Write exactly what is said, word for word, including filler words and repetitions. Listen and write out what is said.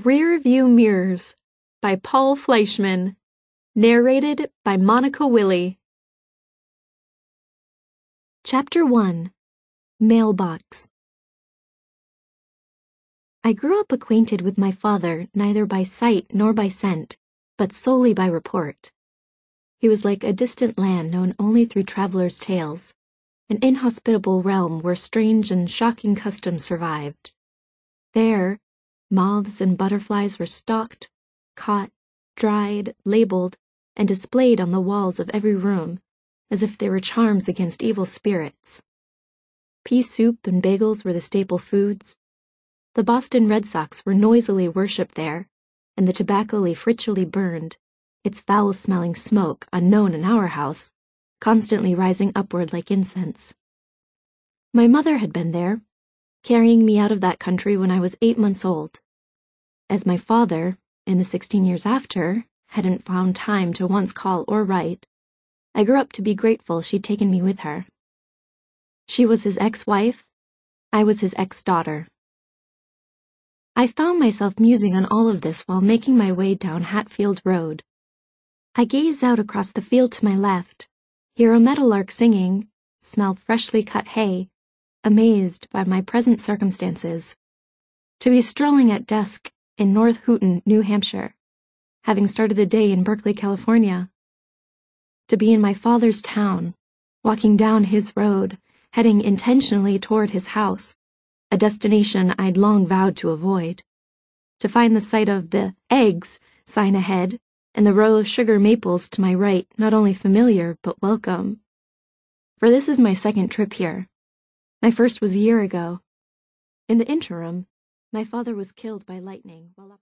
Rear View Mirrors by Paul Fleischman. Narrated by Monica Willie. Chapter one. Mailbox. I grew up acquainted with my father neither by sight nor by scent, but solely by report. He was like a distant land known only through travelers' tales, an inhospitable realm where strange and shocking customs survived. There, moths and butterflies were stalked, caught, dried, labeled, and displayed on the walls of every room, as if they were charms against evil spirits. Pea soup and bagels were the staple foods. The Boston Red Sox were noisily worshipped there, and the tobacco leaf ritually burned, its foul-smelling smoke, unknown in our house, constantly rising upward like incense. My mother had been there, carrying me out of that country when I was eight months old. As my father, in the sixteen years after, hadn't found time to once call or write, I grew up to be grateful she'd taken me with her. She was his ex-wife, I was his ex-daughter. I found myself musing on all of this while making my way down Hatfield Road. I gazed out across the field to my left, hear a meadowlark singing, smell freshly cut hay, amazed by my present circumstances. To be strolling at dusk in North Houghton, New Hampshire, having started the day in Berkeley, California. To be in my father's town, walking down his road, heading intentionally toward his house, a destination I'd long vowed to avoid. To find the sight of the eggs sign ahead and the row of sugar maples to my right not only familiar but welcome. For this is my second trip here. My first was a year ago. In the interim, my father was killed by lightning while up